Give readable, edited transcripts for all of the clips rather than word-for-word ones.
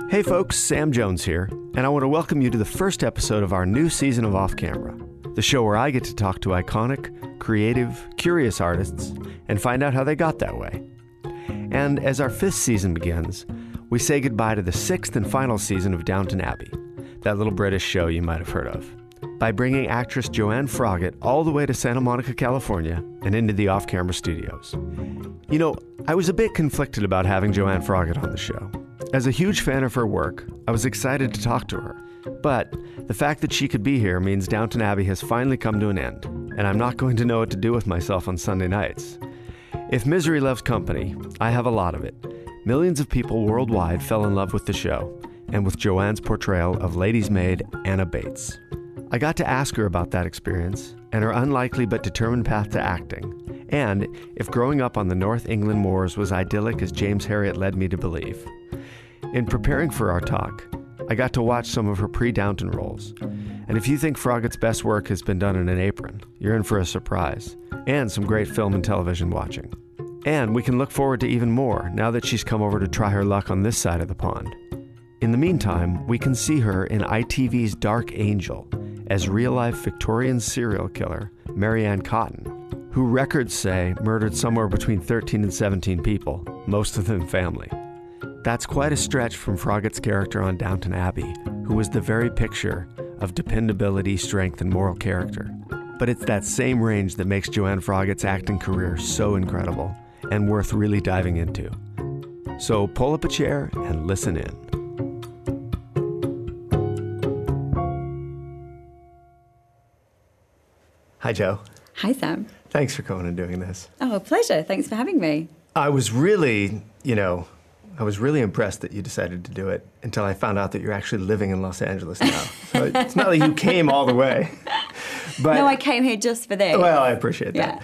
Hey folks, Sam Jones here, and I want to welcome you to the first episode of our new season of Off Camera, the show where I get to talk to iconic, creative, curious artists and find out how they got that way. And as our fifth season begins, we say goodbye to the sixth and final season of Downton Abbey, that little British show you might have heard of, by bringing actress Joanne Froggatt all the way to Santa Monica, California, and into the Off Camera studios. You know, I was a bit conflicted about having Joanne Froggatt on the show. As a huge fan of her work, I was excited to talk to her. But the fact that she could be here means Downton Abbey has finally come to an end, and I'm not going to know what to do with myself on Sunday nights. If misery loves company, I have a lot of it. Millions of people worldwide fell in love with the show, and with Joanne's portrayal of lady's maid Anna Bates. I got to ask her about that experience, and her unlikely but determined path to acting, and if growing up on the North England moors was idyllic as James Herriot led me to believe. In preparing for our talk, I got to watch some of her pre-Downton roles. And if you think Froggatt's best work has been done in an apron, you're in for a surprise, and some great film and television watching. And we can look forward to even more now that she's come over to try her luck on this side of the pond. In the meantime, we can see her in ITV's Dark Angel as real-life Victorian serial killer Marianne Cotton, who records say murdered somewhere between 13 and 17 people, most of them family. That's quite a stretch from Froggatt's character on Downton Abbey, who was the very picture of dependability, strength, and moral character. But it's that same range that makes Joanne Froggatt's acting career so incredible and worth really diving into. So pull up a chair and listen in. Hi, Jo. Hi, Sam. Thanks for coming and doing this. Oh, a pleasure. Thanks for having me. I was really impressed that you decided to do it until I found out that you're actually living in Los Angeles now. So it's not like you came all the way. But, no, I came here just for this. Well, I appreciate that.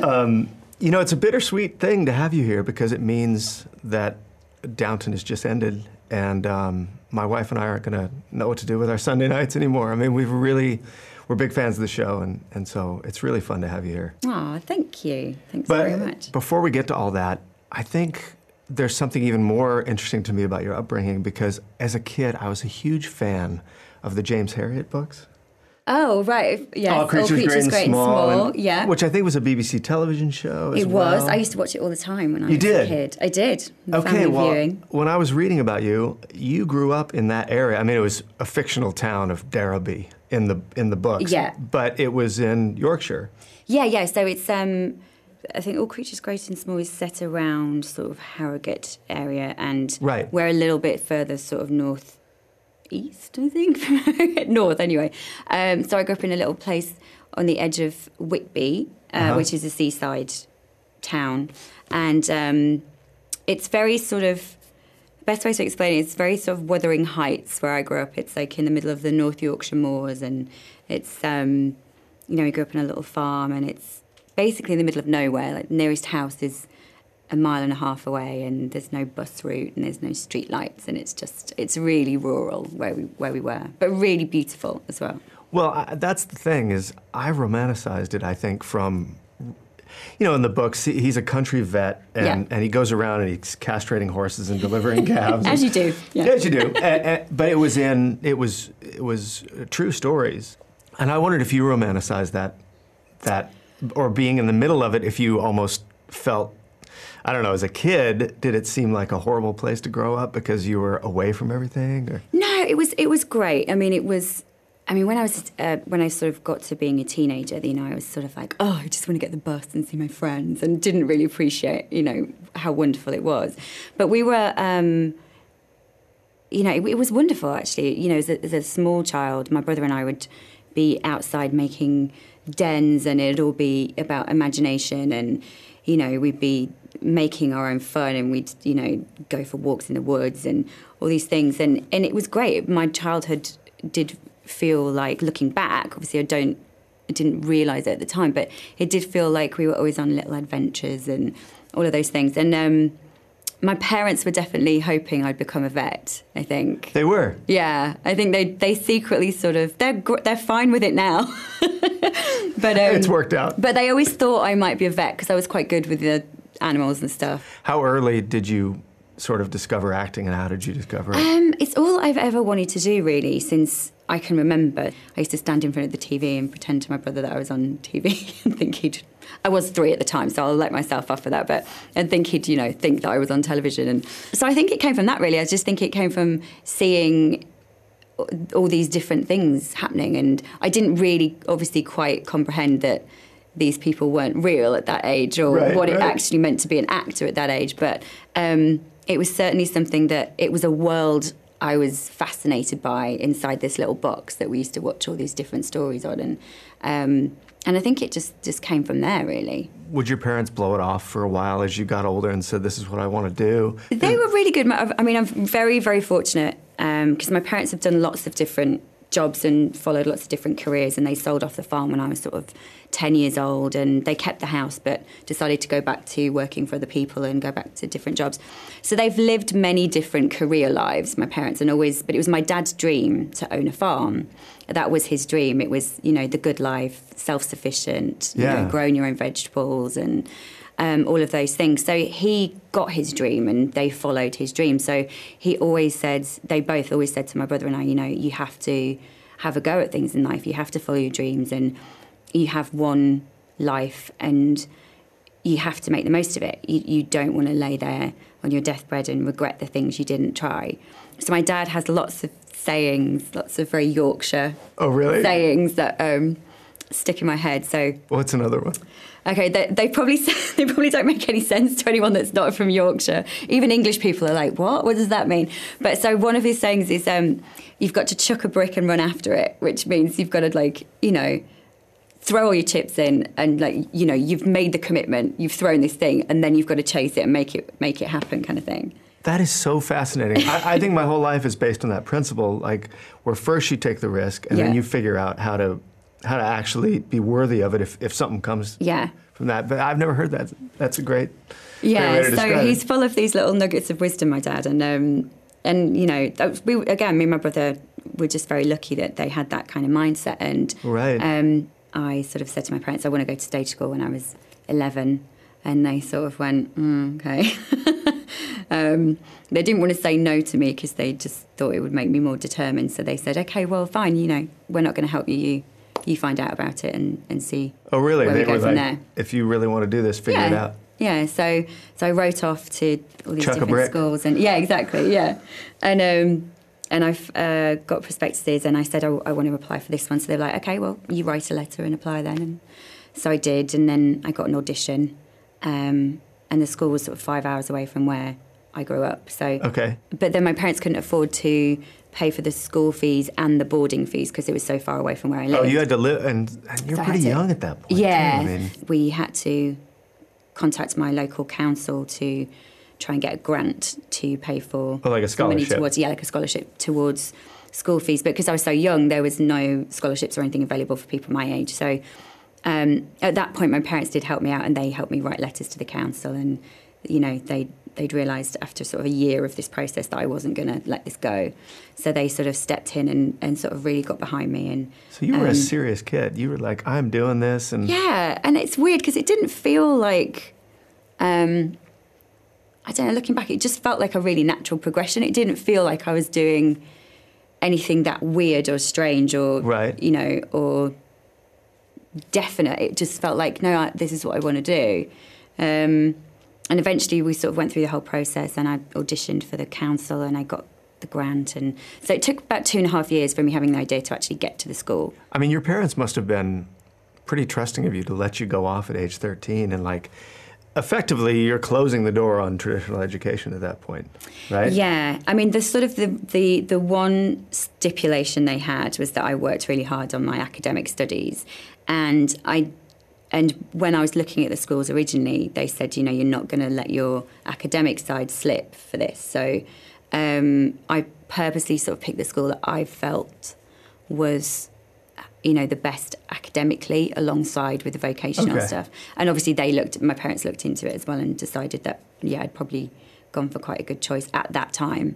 Yeah. It's a bittersweet thing to have you here because it means that Downton has just ended, and my wife and I aren't going to know what to do with our Sunday nights anymore. I mean, we're big fans of the show, and so it's really fun to have you here. Oh, thank you. Thanks very much. Before we get to all that, I think there's something even more interesting to me about your upbringing because as a kid, I was a huge fan of the James Herriot books. Oh, right. Yes. All Creatures Great and Small. Yeah. Which I think was a BBC television show as well. It was. I used to watch it all the time when I was a kid. I did. Okay, well, when I was reading about you, you grew up in that area. I mean, it was a fictional town of Derby in the books. Yeah. But it was in Yorkshire. Yeah. So it's, I think All Creatures Great and Small is set around sort of Harrogate area, and we're a little bit further sort of northeast, I think, north anyway. So I grew up in a little place on the edge of Whitby, which is a seaside town, and it's very sort of, the best way to explain it, it's very sort of Wuthering Heights where I grew up. It's like in the middle of the North Yorkshire moors, and it's, we grew up in a little farm, and it's basically in the middle of nowhere. Like the nearest house is a mile and a half away, and there's no bus route, and there's no street lights, and it's really rural where we were, but really beautiful as well. Well, that's the thing, is I romanticized it, I think, from, in the books, he's a country vet, and he goes around and he's castrating horses and delivering calves. As you do. Yeah. As you do. But it was true stories. And I wondered if you romanticized that, or being in the middle of it, if you almost felt, I don't know, as a kid, did it seem like a horrible place to grow up because you were away from everything? Or? No, it was great. I mean, when I sort of got to being a teenager, I was sort of like, oh, I just want to get the bus and see my friends, and didn't really appreciate, how wonderful it was. But we were, it was wonderful, actually. As a small child, my brother and I would be outside making dens, and it'd all be about imagination, and we'd be making our own fun, and we'd go for walks in the woods and all these things, and it was great. My childhood did feel like, looking back, obviously I didn't realise it at the time, but it did feel like we were always on little adventures and all of those things. And my parents were definitely hoping I'd become a vet, I think. They were? Yeah. I think they secretly sort of, they're fine with it now. But it's worked out. But they always thought I might be a vet because I was quite good with the animals and stuff. How early did you sort of discover acting, and how did you discover it? It's all I've ever wanted to do, really, since I can remember. I used to stand in front of the TV and pretend to my brother that I was on TV and think I was 3 at the time, so I'll let myself off for that, and think he'd, think that I was on television. And so I think it came from that, really. I just think it came from seeing all these different things happening, and I didn't really, obviously, quite comprehend that these people weren't real at that age, or what it actually meant to be an actor at that age. But it was certainly something that, it was a world I was fascinated by inside this little box that we used to watch all these different stories on. And I think it just came from there, really. Would your parents blow it off for a while as you got older and said, this is what I want to do? They were really good. I mean, I'm very, very fortunate because my parents have done lots of different jobs and followed lots of different careers, and they sold off the farm when I was sort of 10 years old, and they kept the house but decided to go back to working for other people and go back to different jobs. So they've lived many different career lives, my parents, but it was my dad's dream to own a farm. That was his dream. It was, the good life, self-sufficient, growing your own vegetables and all of those things. So he got his dream and they followed his dream. So they both always said to my brother and I, you have to have a go at things in life. You have to follow your dreams, and you have one life and you have to make the most of it. You don't want to lay there on your deathbed and regret the things you didn't try. So my dad has lots of sayings, lots of very Yorkshire sayings that stick in my head. So what's another one? Okay, they probably don't make any sense to anyone that's not from Yorkshire. Even English people are like, what? What does that mean? But so one of his sayings is, you've got to chuck a brick and run after it, which means you've got to throw all your chips in and you've made the commitment, you've thrown this thing, and then you've got to chase it and make it happen, kind of thing. That is so fascinating. I think my whole life is based on that principle, where first you take the risk and then you figure out how to actually be worthy of it if something comes from that. But I've never heard that. That's a great way to describe it. He's full of these little nuggets of wisdom, my dad. And me and my brother were just very lucky that they had that kind of mindset. And I sort of said to my parents, I want to go to stage school when I was 11. And they sort of went, okay. They didn't want to say no to me because they just thought it would make me more determined. So they said, okay, well, fine, we're not going to help you. You find out about it and see. Oh, really? Where they we go were from like, there. If you really want to do this, figure it out. Yeah, so I wrote off to all these Chuck different schools. And exactly, yeah. And I've got prospectuses, and I said, I want to apply for this one. So they were like, okay, well, you write a letter and apply then. And so I did, and then I got an audition. And the school was sort of 5 hours away from where I grew up. So, but then my parents couldn't afford to pay for the school fees and the boarding fees because it was so far away from where I lived. Oh, you had to live, and you're pretty young at that point. Yeah, too. We had to contact my local council to try and get a grant to pay for like a scholarship. Money towards, like a scholarship towards school fees. But because I was so young, there was no scholarships or anything available for people my age. So at that point, my parents did help me out, and they helped me write letters to the council, and they'd realised after sort of a year of this process that I wasn't going to let this go. So they sort of stepped in and sort of really got behind me. And so you were a serious kid. You were like, I'm doing this. And yeah, and it's weird because it didn't feel like, I don't know, looking back, it just felt like a really natural progression. It didn't feel like I was doing anything that weird or strange or, or definite. It just felt like, no, this is what I want to do. And eventually we sort of went through the whole process, and I auditioned for the council and I got the grant. And so it took about 2.5 years from me having the idea to actually get to the school. I mean, your parents must have been pretty trusting of you to let you go off at age 13 and effectively you're closing the door on traditional education at that point, right? Yeah. I mean, the one stipulation they had was that I worked really hard on my academic studies. And when I was looking at the schools originally, they said, you're not going to let your academic side slip for this. So I purposely sort of picked the school that I felt was, the best academically alongside with the vocational stuff. And obviously my parents looked into it as well and decided that, I'd probably gone for quite a good choice at that time.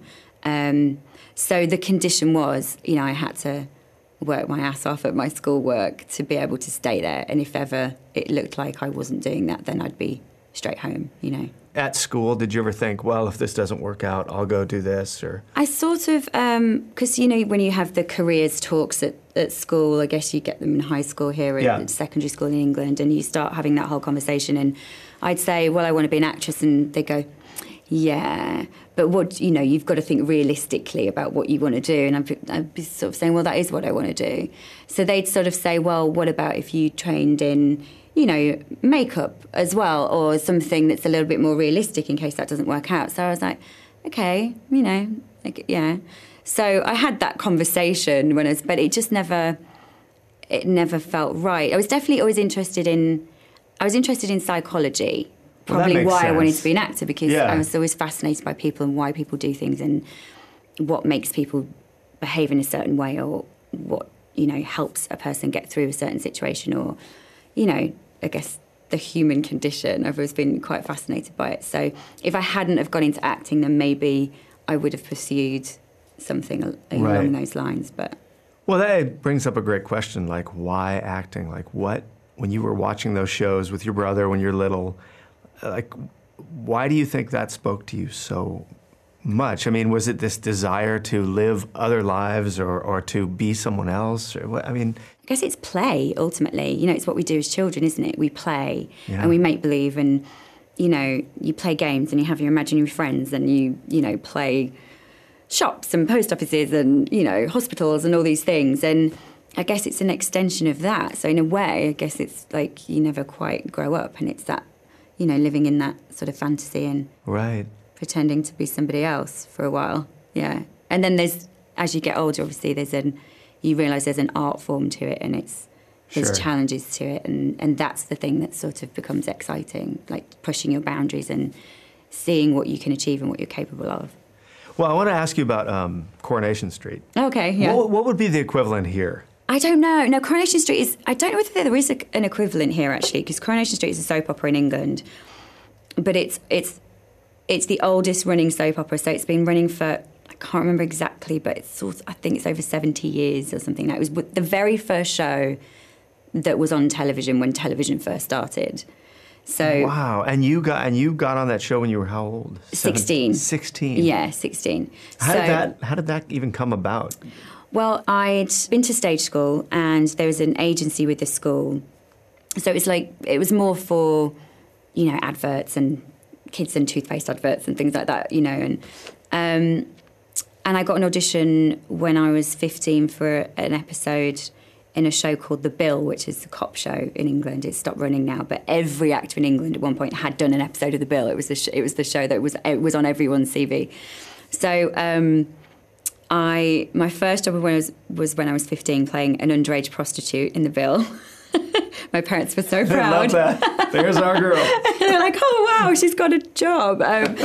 So the condition was, I had to work my ass off at my schoolwork to be able to stay there. And if ever it looked like I wasn't doing that, then I'd be straight home, you know. At school, did you ever think, well, if this doesn't work out, I'll go do this? Or I sort of, because, you know, when you have the careers talks at school, I guess you get them in high school here, at secondary school in England, and you start having that whole conversation. And I'd say, well, I want to be an actress. And they go, yeah, but what, you know, you've got to think realistically about what you want to do. And I'd be sort of saying, well, that is what I want to do. So they'd sort of say, well, what about if you trained in, you know, makeup as well, or something that's a little bit more realistic in case that doesn't work out. So I was like, okay, you know, like, yeah. So I had that conversation but it just never felt right. I was definitely always interested in psychology, probably why I wanted to be an actor, because I was always fascinated by people and why people do things and what makes people behave in a certain way, or what, you know, helps a person get through a certain situation, or, you know, I guess the human condition. I've always been quite fascinated by it. So if I hadn't have gone into acting, then maybe I would have pursued something along those lines. But well, that brings up a great question, like why acting? Like what, when you were watching those shows with your brother when you're little, like why do you think that spoke to you so much? I mean, was it this desire to live other lives or to be someone else? Or what, I mean, I guess it's play, ultimately. You know, it's what we do as children, isn't it? We play and we make believe, and, you know, you play games and you have your imaginary friends, and you know, play shops and post offices and, you know, hospitals and all these things. And I guess it's an extension of that. So in a way, I guess it's like you never quite grow up, and it's that, you know, living in that sort of fantasy and pretending to be somebody else for a while. Yeah. And then as you get older, obviously, you realise there's an art form to it, and there's challenges to it, and that's the thing that sort of becomes exciting, like pushing your boundaries and seeing what you can achieve and what you're capable of. Well, I want to ask you about Coronation Street. Okay, yeah. What would be the equivalent here? I don't know. No, Coronation Street is... I don't know whether there is an equivalent here, actually, because Coronation Street is a soap opera in England, but it's the oldest running soap opera, so it's been running for... I can't remember exactly, but I think it's over 70 years or something. It was the very first show that was on television when television first started. So wow, and you got on that show when you were how old? 16. 16. Yeah, 16. How did that even come about? Well, I'd been to stage school, and there was an agency with the school. So it was more for, you know, adverts and kids and toothpaste adverts and things like that, you know, and I got an audition when I was 15 for an episode in a show called The Bill, which is a cop show in England. It's stopped running now, but every actor in England at one point had done an episode of The Bill. It was the show that was on everyone's CV. So my first job was when I was 15, playing an underage prostitute in The Bill. My parents were so proud. I love that. There's our girl. They're like, oh, wow, she's got a job.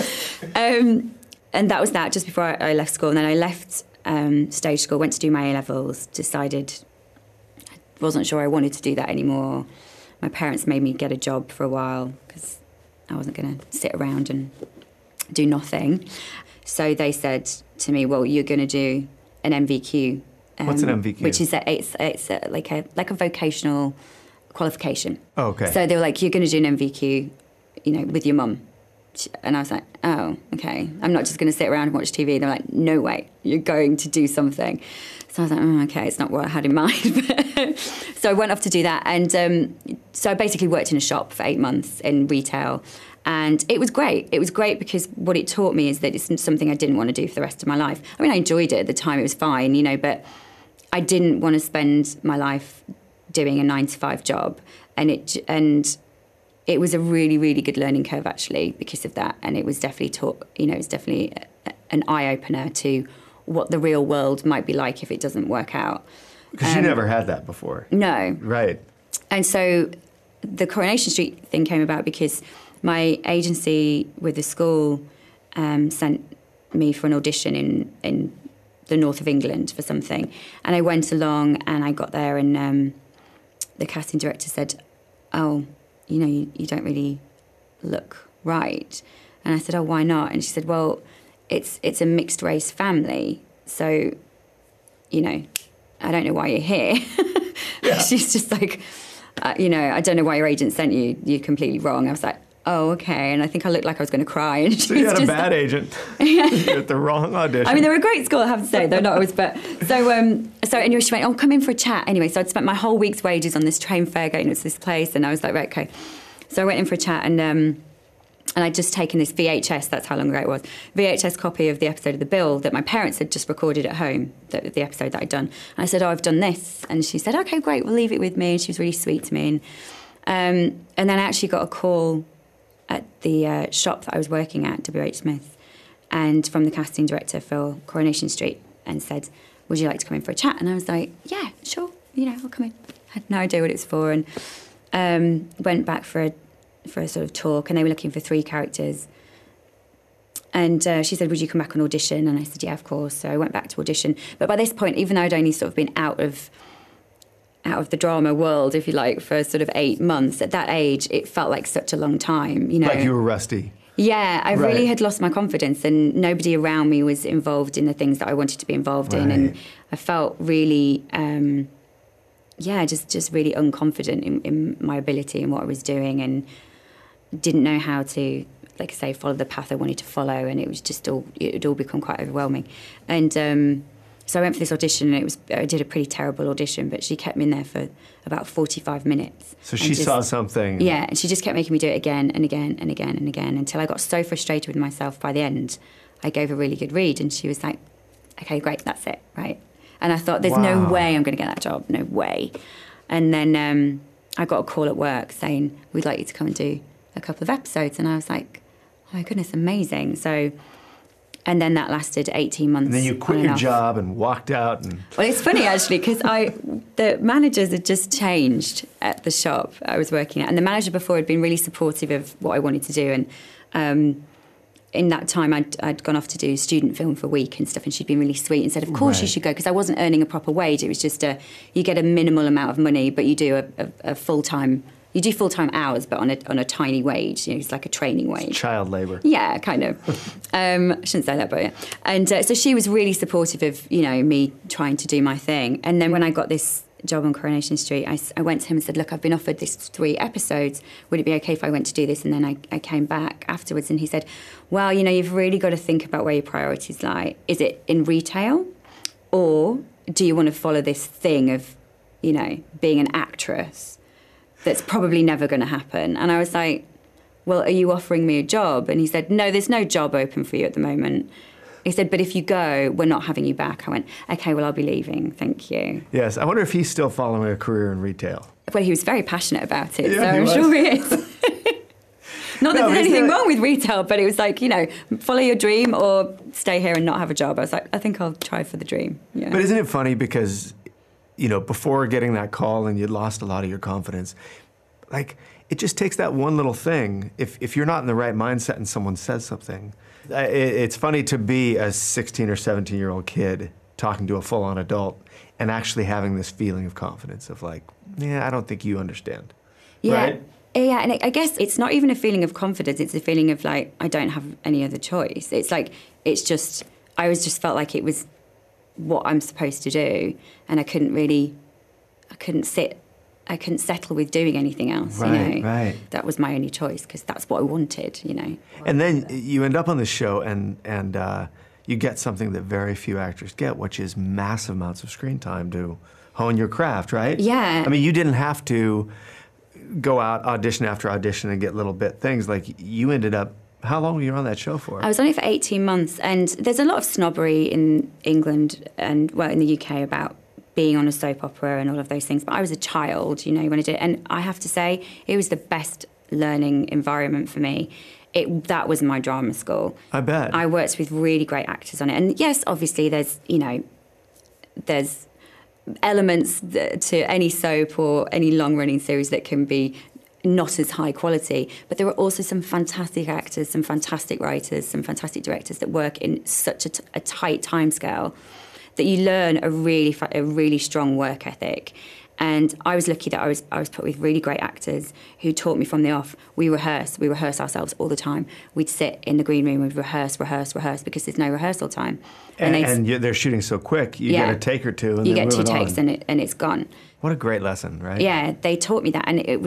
And that was that, just before I left school. And then I left stage school, went to do my A-levels, decided I wasn't sure I wanted to do that anymore. My parents made me get a job for a while because I wasn't going to sit around and do nothing. So they said to me, well, you're going to do an MVQ. What's an MVQ? Which is like a vocational qualification. Oh, okay. So they were like, you're going to do an MVQ, you know, with your mum. And I was like, oh, okay. I'm not just going to sit around and watch TV. They're like, no way, you're going to do something. So I was like, oh, okay, it's not what I had in mind. So I went off to do that. And so I basically worked in a shop for 8 months in retail. And it was great. It was great because what it taught me is that it's something I didn't want to do for the rest of my life. I mean, I enjoyed it at the time. It was fine, you know, but I didn't want to spend my life doing a 9-to-5 job. And it was a really, really good learning curve, actually, because of that. And it was definitely it's definitely an eye-opener to what the real world might be like if it doesn't work out. Because you never had that before. No. Right. And so the Coronation Street thing came about because my agency with the school sent me for an audition in the north of England for something. And I went along and I got there and the casting director said, oh, you know, you don't really look right. And I said, oh, why not? And she said, well, it's a mixed race family. So, you know, I don't know why you're here. Yeah. She's just like, you know, I don't know why your agent sent you. You're completely wrong. I was like, oh, okay. And I think I looked like I was going to cry. And so you had a bad agent. You had the wrong audition. I mean, they were a great school, I have to say. They're not always, but so anyway, she went, oh, come in for a chat. Anyway, so I'd spent my whole week's wages on this train fare going to this place, and I was like, right, okay. So I went in for a chat, and I'd just taken this VHS, that's how long ago it was, VHS copy of the episode of The Bill that my parents had just recorded at home, the episode that I'd done. And I said, oh, I've done this. And she said, okay, great, we'll leave it with me. And she was really sweet to me. And then I actually got a call at the shop that I was working at, WH Smith, and from the casting director for Coronation Street, and said, would you like to come in for a chat? And I was like, yeah, sure, I'll come in. I had no idea what it was for, and went back for a sort of talk, and they were looking for 3 characters. And she said, would you come back on audition? And I said, yeah, of course. So I went back to audition. But by this point, even though I'd only sort of been out of the drama world, if you like, for sort of 8 months, at that age, it felt like such a long time, Like you were rusty. Yeah, I really had lost my confidence, and nobody around me was involved in the things that I wanted to be involved in. And I felt really, just really unconfident in my ability and what I was doing, and didn't know how to, like I say, follow the path I wanted to follow, and it was just it had all become quite overwhelming. And so I went for this audition, and I did a pretty terrible audition, but she kept me in there for about 45 minutes. So she saw something. Yeah, and she just kept making me do it again and again and again and again, until I got so frustrated with myself by the end. I gave a really good read, and she was like, okay, great, that's it, right? And I thought, there's no way I'm going to get that job, no way. And then I got a call at work saying, we'd like you to come and do a couple of episodes. And I was like, oh my goodness, amazing. So, and then that lasted 18 months. And then you quit your job and walked out. Well, it's funny, actually, because the managers had just changed at the shop I was working at. And the manager before had been really supportive of what I wanted to do. And in that time, I'd gone off to do student film for a week and stuff, and she'd been really sweet and said, of course you should go, because I wasn't earning a proper wage. It was just you get a minimal amount of money, but you do a full-time... You do full-time hours, but on a tiny wage. It's like a training wage. It's child labour. Yeah, kind of. I shouldn't say that, but yeah. And so she was really supportive of, me trying to do my thing. And then when I got this job on Coronation Street, I went to him and said, look, I've been offered this 3 episodes. Would it be okay if I went to do this? And then I came back afterwards, and he said, well, you've really got to think about where your priorities lie. Is it in retail, or do you want to follow this thing of, being an actress? That's probably never going to happen. And I was like, well, are you offering me a job? And he said, no, there's no job open for you at the moment. He said, but if you go, we're not having you back. I went, okay, well, I'll be leaving. Thank you. Yes. I wonder if he's still following a career in retail. Well, he was very passionate about it, so I'm sure he is. Not that there's anything wrong with retail, but it was like, follow your dream or stay here and not have a job. I was like, I think I'll try for the dream. Yeah. But isn't it funny, because... before getting that call and you'd lost a lot of your confidence, like, it just takes that one little thing. If you're not in the right mindset and someone says something, it's funny to be a 16 or 17-year-old kid talking to a full-on adult and actually having this feeling of confidence of like, yeah, I don't think you understand. Yeah. Right? Yeah, and I guess it's not even a feeling of confidence. It's a feeling of like, I don't have any other choice. It's like, I just felt like it was what I'm supposed to do, and I couldn't settle with doing anything else. Right. That was my only choice, because that's what I wanted. And then you end up on the show, and you get something that very few actors get, which is massive amounts of screen time to hone your craft, right? Yeah. I mean, you didn't have to go out audition after audition and get little bit things. Like, you ended up. How long were you on that show for? I was on it for 18 months, and there's a lot of snobbery in England and, in the UK about being on a soap opera and all of those things. But I was a child, when I did it. And I have to say, it was the best learning environment for me. That was my drama school. I bet. I worked with really great actors on it. And yes, obviously, there's elements to any soap or any long-running series that can be not as high quality, but there were also some fantastic actors, some fantastic writers, some fantastic directors that work in such a tight timescale that you learn a really strong work ethic. And I was lucky that I was put with really great actors who taught me from the off. We rehearse ourselves all the time. We'd sit in the green room, we'd rehearse, because there's no rehearsal time. And they're shooting so quick, you get a take or two, and you get 2 takes, and it's gone. What a great lesson, right? Yeah, they taught me that, and it was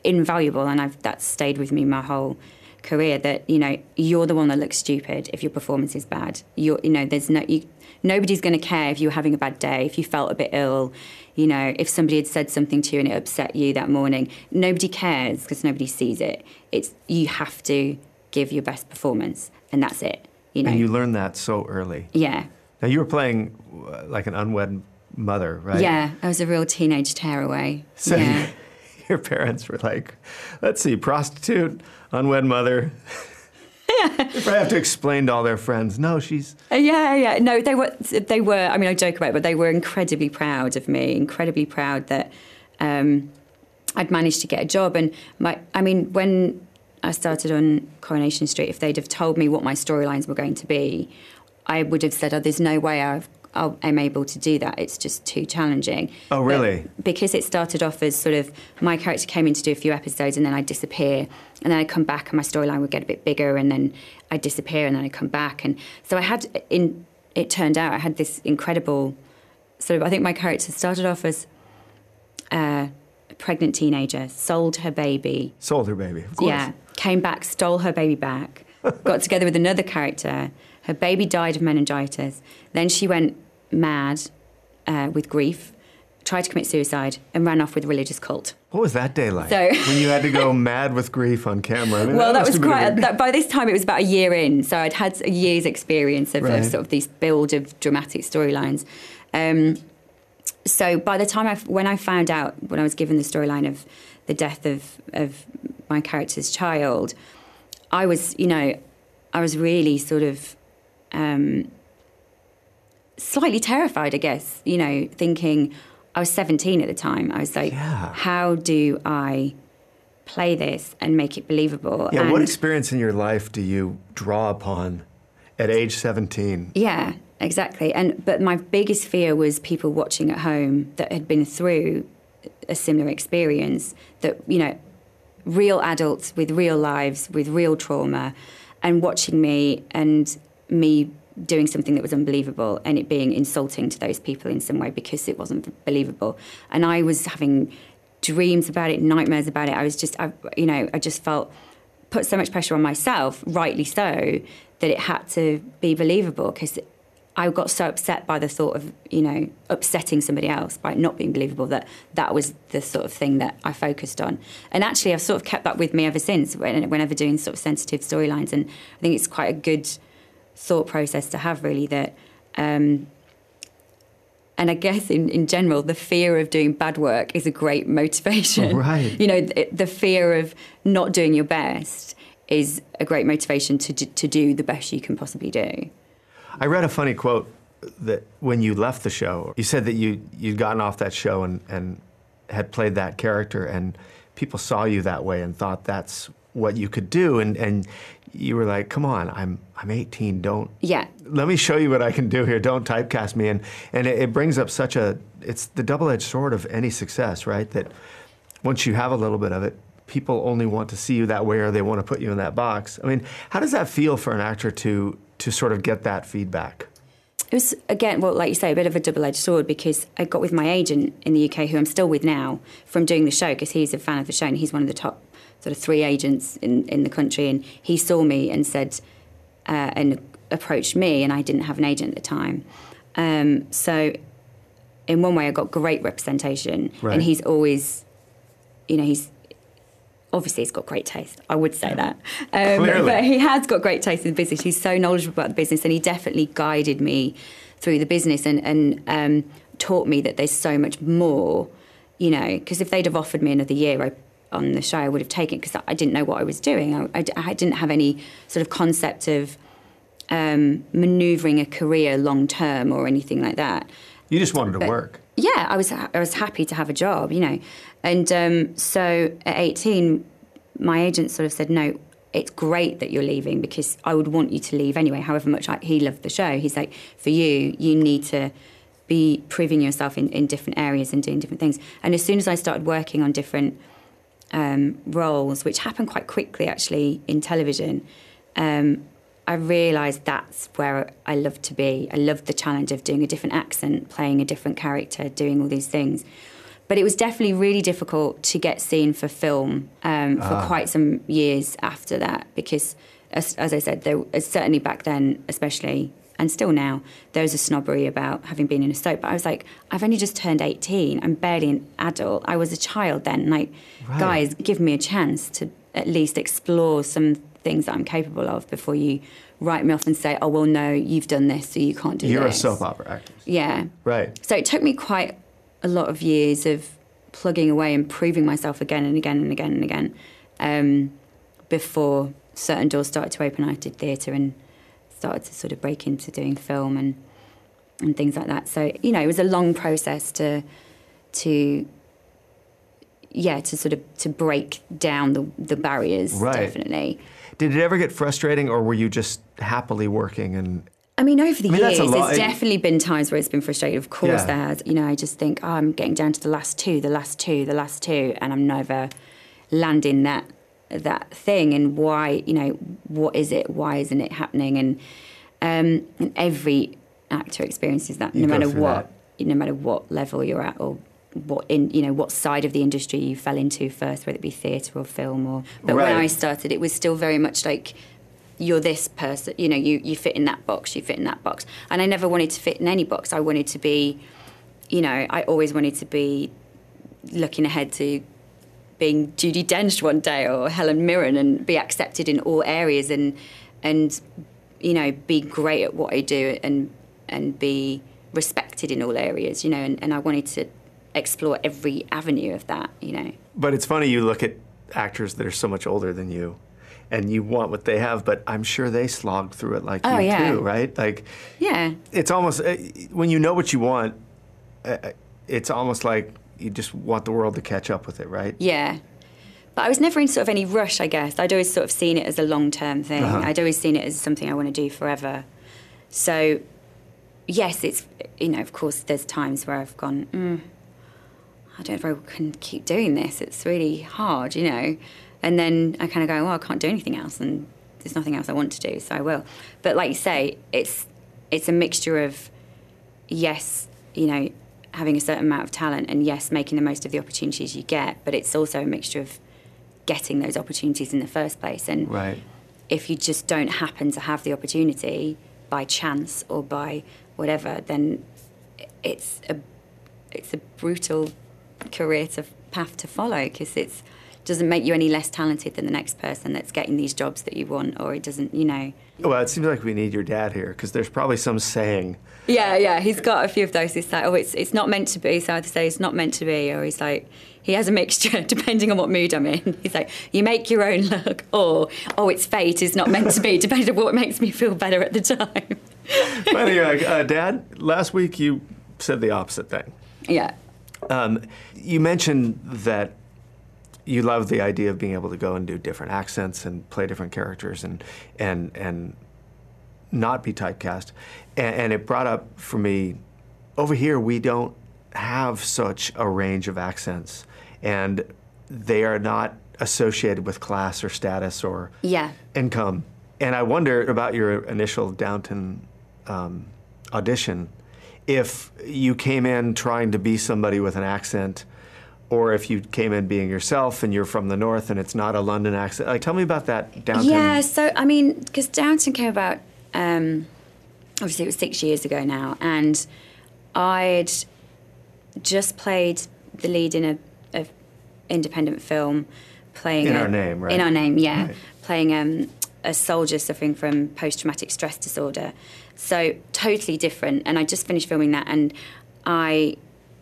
invaluable, and that's stayed with me my whole career, that, you know, you're the one that looks stupid if your performance is bad. Nobody's going to care if you were having a bad day, if you felt a bit ill, you know, if somebody had said something to you and it upset you that morning. Nobody cares because nobody sees it. You have to give your best performance, and that's it. You know? And you learned that so early. Yeah. Now, you were playing like an unwed mother, right? Yeah, I was a real teenage tearaway. So yeah. Your parents were like, let's see, prostitute, unwed mother. Yeah. They probably have to explain to all their friends, no, she's... Yeah. No, they were, I mean, I joke about it, but they were incredibly proud of me, incredibly proud that I'd managed to get a job. And when I started on Coronation Street, if they'd have told me what my storylines were going to be, I would have said, there's no way I'm able to do that. It's just too challenging. Oh, really? But because it started off as sort of my character came in to do a few episodes and then I'd disappear, and then I'd come back and my storyline would get a bit bigger, and then I'd disappear and then I'd come back. And so it turned out I had this incredible sort of, I think my character started off as a pregnant teenager, sold her baby. Sold her baby, of course. Yeah, came back, stole her baby back, got together with another character. Her baby died of meningitis. Then she went mad with grief, tried to commit suicide, and ran off with a religious cult. What was that day like? When you had to go mad with grief on camera? I mean, well, that was quite... by this time, it was about a year in, so I'd had a year's experience of sort of these build of dramatic storylines. So by the time when I found out, when I was given the storyline of the death of my character's child, I was really sort of... slightly terrified, I guess, you know, thinking, I was 17 at the time. I was like, how do I play this and make it believable? Yeah, what experience in your life do you draw upon at age 17? Yeah, exactly. But my biggest fear was people watching at home that had been through a similar experience, that, you know, real adults with real lives, with real trauma, and watching me and me doing something that was unbelievable and it being insulting to those people in some way because it wasn't believable. And I was having dreams about it, nightmares about it. I just felt, put so much pressure on myself, rightly so, that it had to be believable, because I got so upset by the thought of, you know, upsetting somebody else by not being believable, that was the sort of thing that I focused on. And actually, I've sort of kept that with me ever since, whenever doing sort of sensitive storylines. And I think it's quite a good thought process to have, really, that... and I guess in general, the fear of doing bad work is a great motivation. Right. You know, the fear of not doing your best is a great motivation to do the best you can possibly do. I read a funny quote that when you left the show, you said that you'd gotten off that show and had played that character, and people saw you that way and thought that's what you could do, and you were like, come on, I'm 18, don't... Yeah. Let me show you what I can do here, don't typecast me. And it brings up it's the double-edged sword of any success, right? That once you have a little bit of it, people only want to see you that way, or they want to put you in that box. I mean, how does that feel for an actor to sort of get that feedback? It was, again, well, like you say, a bit of a double-edged sword, because I got with my agent in the UK, who I'm still with now, from doing the show, because he's a fan of the show, and he's one of the top sort of 3 agents in the country, and he saw me and said, and approached me, and I didn't have an agent at the time. So in one way, I got great representation, right. And he's always, you know, he's got great taste. I would say that. But he has got great taste in the business. He's so knowledgeable about the business, and he definitely guided me through the business and taught me that there's so much more, you know, because if they'd have offered me another year on the show, I would have taken it, because I didn't know what I was doing. I didn't have any sort of concept of manoeuvring a career long term or anything like that. You just wanted to work. Yeah, I was happy to have a job, you know. And so at 18, my agent sort of said, no, it's great that you're leaving, because I would want you to leave anyway, however much he loved the show. He's like, for you need to be proving yourself in different areas and doing different things. And as soon as I started working on different roles, which happened quite quickly, actually, in television, I realised that's where I loved to be. I loved the challenge of doing a different accent, playing a different character, doing all these things. But it was definitely really difficult to get seen for film for quite some years after that, because, as I said, certainly back then, especially, and still now, there was a snobbery about having been in a soap. But I was like, I've only just turned 18. I'm barely an adult. I was a child then. Like, guys, give me a chance to at least explore some things that I'm capable of before you write me off and say, oh, well, no, you've done this, so you can't do You're this. You're a soap opera actress. Yeah. Right. So it took me quite a lot of years of plugging away and proving myself again and again and again and again before certain doors started to open. I did theatre and started to sort of break into doing film and things like that. So, you know, it was a long process to break down the barriers, definitely. Did it ever get frustrating, or were you just happily working and... I mean, over the years, there's definitely been times where it's been frustrating. Of course there has. You know, I just think, I'm getting down to the last two, and I'm never landing that thing. And why, you know, what is it? Why isn't it happening? And every actor experiences that, no matter what level you're at, or what side of the industry you fell into first, whether it be theatre or film. But when I started, it was still very much like, you're this person, you know, you fit in that box, you fit in that box. And I never wanted to fit in any box. I wanted to be, you know, I always wanted to be looking ahead to being Judi Dench one day or Helen Mirren, and be accepted in all areas and you know, be great at what I do and be respected in all areas, you know, and I wanted to explore every avenue of that, you know. But it's funny, you look at actors that are so much older than you, and you want what they have, but I'm sure they slogged through it like you too, right? Like, it's almost, when you know what you want, it's almost like you just want the world to catch up with it, right? Yeah. But I was never in sort of any rush, I guess. I'd always sort of seen it as a long-term thing. I'd always seen it as something I want to do forever. So, yes, it's, you know, of course, there's times where I've gone, I don't know if I can keep doing this. It's really hard, you know. And then I kind of go, well, I can't do anything else, and there's nothing else I want to do, so I will. But like you say, it's a mixture of, yes, you know, having a certain amount of talent, and yes, making the most of the opportunities you get, but it's also a mixture of getting those opportunities in the first place. And if you just don't happen to have the opportunity by chance or by whatever, then it's a brutal career path to follow, because it doesn't make you any less talented than the next person that's getting these jobs that you want, or it doesn't, you know. Well, it seems like we need your dad here, because there's probably some saying. Yeah, he's got a few of those. He's like, oh, it's not meant to be, so I'd say it's not meant to be, or he's like, he has a mixture depending on what mood I'm in. He's like, you make your own luck, or, oh, it's fate, it's not meant to be, depending on what makes me feel better at the time. Anyway, Dad, last week you said the opposite thing. Yeah. You mentioned that you love the idea of being able to go and do different accents and play different characters and not be typecast. And it brought up for me, over here we don't have such a range of accents, and they are not associated with class or status or income. And I wonder about your initial Downton audition, if you came in trying to be somebody with an accent, or if you came in being yourself and you're from the north and it's not a London accent. Like, tell me about that Downton. Yeah, so, I mean, because Downton came about, obviously it was 6 years ago now, and I'd just played the lead in a independent film, playing In Our Name, right? In Our Name, yeah. Right. Playing a soldier suffering from post-traumatic stress disorder. So totally different. And I just finished filming that, and I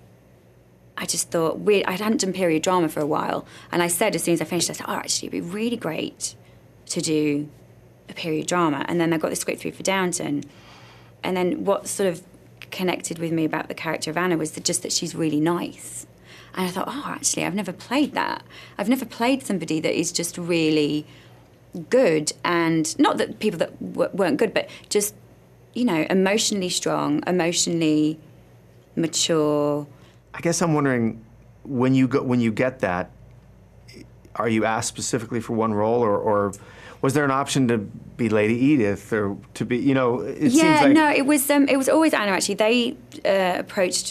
just thought, I hadn't done period drama for a while. And I said, as soon as I finished, I said, oh, actually, it'd be really great to do a period drama. And then I got the script through for Downton. And then what sort of connected with me about the character of Anna was just that she's really nice. And I thought, oh, actually, I've never played that. I've never played somebody that is just really good. And not that people that weren't good, but just, you know, emotionally strong, emotionally mature. I guess I'm wondering, when you get that, are you asked specifically for one role, or was there an option to be Lady Edith, or to be, you know? It seems like... no, it was always Anna, actually. They approached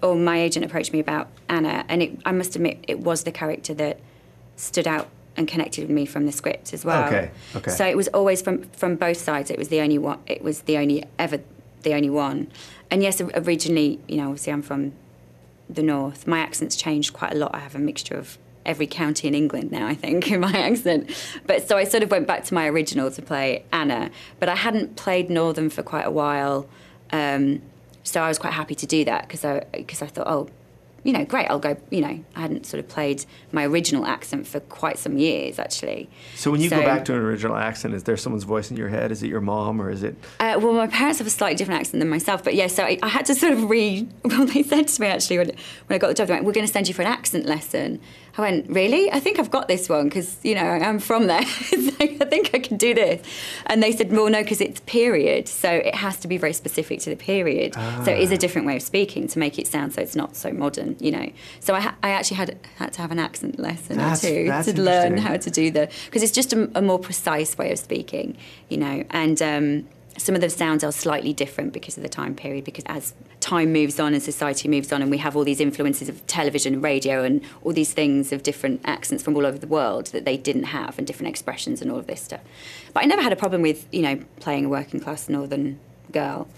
or my agent approached me about Anna, and I must admit, it was the character that stood out and connected with me from the script as well. Okay. So it was always from both sides. It was the only one. It was the only one. And yes, originally, obviously I'm from the north. My accent's changed quite a lot. I have a mixture of every county in England now, I think, in my accent. But so I sort of went back to my original to play Anna. But I hadn't played Northern for quite a while. So I was quite happy to do that because I thought, oh, great, I'll go, I hadn't sort of played my original accent for quite some years, actually. So when you go back to an original accent, is there someone's voice in your head? Is it your mom, or is it... Well, my parents have a slightly different accent than myself, but yeah, so I had to sort of well, they said to me, actually, when I got the job, they went, we're going to send you for an accent lesson. I went, really? I think I've got this one, because, I'm from there. I think I can do this. And they said, well, no, because it's period, so it has to be very specific to the period. So it is a different way of speaking to make it sound so it's not so modern, So I actually had to have an accent lesson or two to learn how to do because it's just a more precise way of speaking, and some of the sounds are slightly different because of the time period, because as time moves on and society moves on and we have all these influences of television and radio and all these things of different accents from all over the world that they didn't have, and different expressions and all of this stuff. But I never had a problem with, playing a working class northern girl,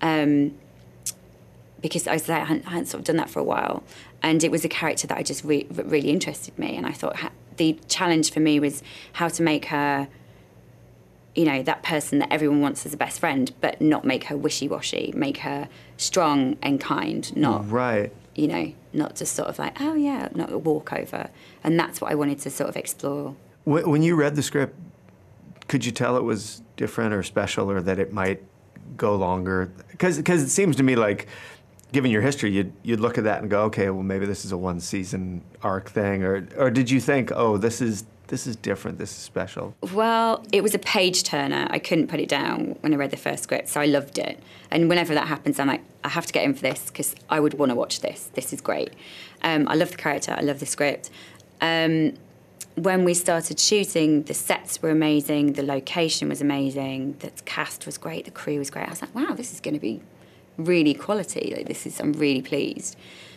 because I hadn't sort of done that for a while. And it was a character that I just really interested me. And I thought the challenge for me was how to make her, that person that everyone wants as a best friend, but not make her wishy-washy, make her strong and kind, not, not just sort of like, oh yeah, not a walkover. And that's what I wanted to sort of explore. When you read the script, could you tell it was different or special, or that it might go longer? Because it seems to me like, given your history, you'd look at that and go, okay, well, maybe this is a one-season arc thing, or did you think, oh, this is different, this is special? Well, it was a page-turner. I couldn't put it down when I read the first script, so I loved it. And whenever that happens, I'm like, I have to get in for this, because I would want to watch this. This is great. I love the character, I love the script. When we started shooting, the sets were amazing, the location was amazing, the cast was great, the crew was great. I was like, wow, this is going to be really quality. I'm really pleased.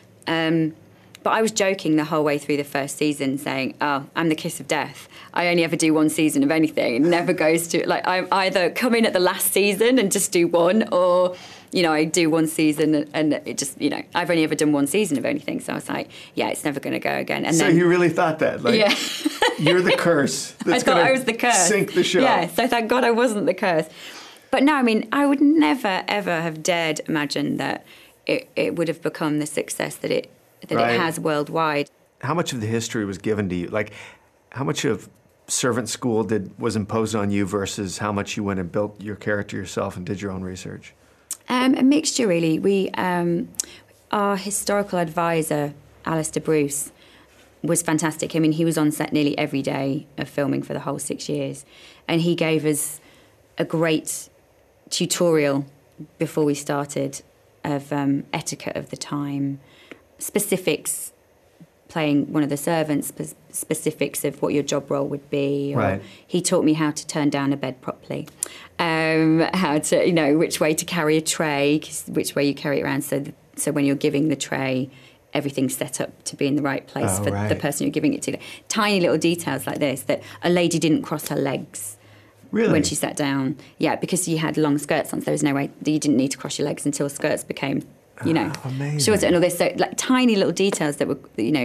But I was joking the whole way through the first season, saying, oh, I'm the kiss of death. I only ever do one season of anything. It never goes to, I either come in at the last season and just do one, or, I do one season and it just, I've only ever done one season of anything. So I was like, yeah, it's never going to go again. And so then, you really thought that? Yeah. You're the curse that's I thought I was the curse. Sink the show. Yeah, so thank God I wasn't the curse. But no, I would never, ever have dared imagine that it would have become the success that it has worldwide. How much of the history was given to you? Like, how much of servant school was imposed on you versus how much you went and built your character yourself and did your own research? A mixture, really. We, our historical advisor, Alistair Bruce, was fantastic. He was on set nearly every day of filming for the whole 6 years. And he gave us a great tutorial before we started of etiquette of the time, specifics, playing one of the servants, specifics of what your job role would be. Or he taught me how to turn down a bed properly, how to, which way to carry a tray, which way you carry it around, so when you're giving the tray, everything's set up to be in the right place for the person you're giving it to. Tiny little details like this, that a lady didn't cross her legs. Really? When she sat down. Yeah, because you had long skirts on, so there was no way that you didn't need to cross your legs until skirts became, shorter and all this. So, tiny little details that were,